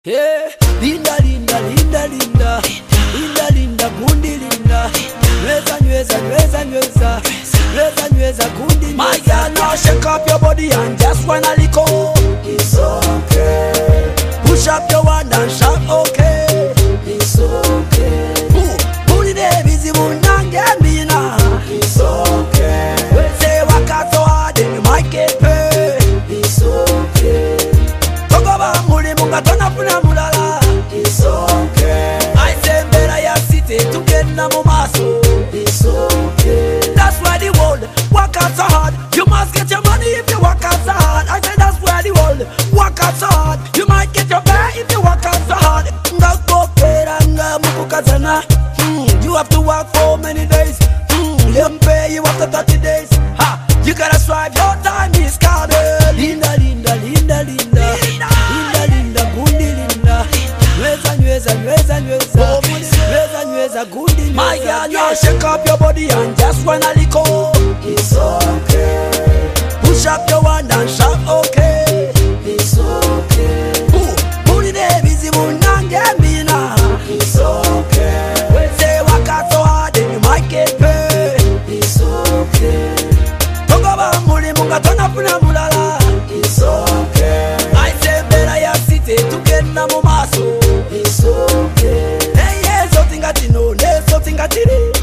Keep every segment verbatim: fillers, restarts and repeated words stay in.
Hey, linda linda linda linda linda linda kundi linda nyweza nyweza nyweza nyweza nyweza nyweza kundi. My girl, now shake up your body and just wanna lick up. It's okay. Push up your hand and shout okay. It's okay. Ooh, put it there, busy moon and get me now. It's okay. When say work out so hard, then you might get paid. It's okay. Talk about money, munga tona puna mulala. It's okay. I say better ya city to get na mumaso. It's okay. That's why the world work out so hard. You must get your money if you work out so hard. I say that's why the world work out so hard. You might get your pay if you work out so hard. Nga go pera nga mukukazana. Hmm, you have to work for many days. Hmm, them pay you after thirty days. Ha, you gotta strive. Your time is coming. Linda, linda, linda, linda, linda, linda, kundi linda. Nyweza, nyweza, nyweza, nyweza, nyweza, nyweza, kundi nyweza. My girl, now shake up your body and just wanna lick up. It's okay. Push up your hand and shout okay. It's okay. Ooh, put it there, busy moon and get me now. It's okay. When say work out so hard, then you might get paid. It's okay. Talk about money, munga tona puna mulala. It's okay. I say better ya city to get na mumaso. It's okay. Hey, yeah, something got you know, there's something got you know.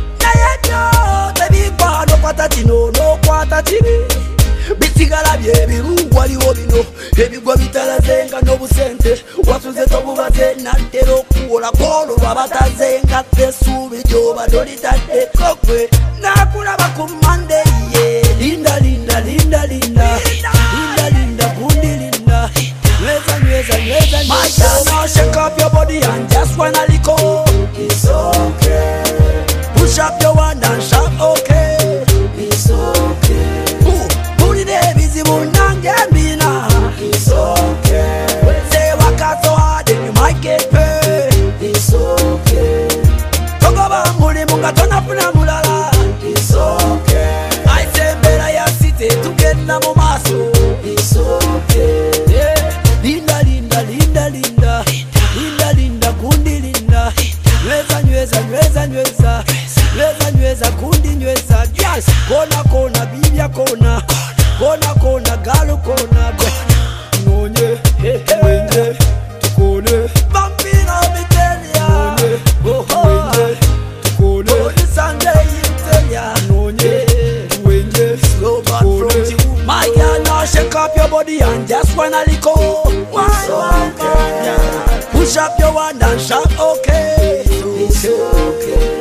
Tino no kwata tibi bitigala bye birungwa liwo bino ebigwa bitalazenga no busente watuze tobubaze natero kuola kolo babatazenga tesubi joba dolitade kokwe nakulaba ku Monday ye linda linda linda linda linda linda kundi linda nyweza nyweza nyweza. My girl, now shake up your body and just wanna lick up. It's okay. Push up your hand and shout okay. It's okay. Ooh, put it there, busy moon and get me now. It's okay. When say work out so hard, then you might get paid. It's okay. Talk about money, munga tona puna mulala. It's okay. I say better ya city to get na mumaso. It's okay. Yeah, linda linda linda linda linda linda kundi linda nyweza nyweza nyweza nyweza nyweza nyweza kundi nyweza. Yes, kona kona bibia kona kona kona galo kona nonye wenye tukone vampira mitelia oh oh tukone Sunday intelia nonye wenye slow but from you. My girl, now shake up your body and just wanna lick up. Push up your hand and shout okay. It's okay.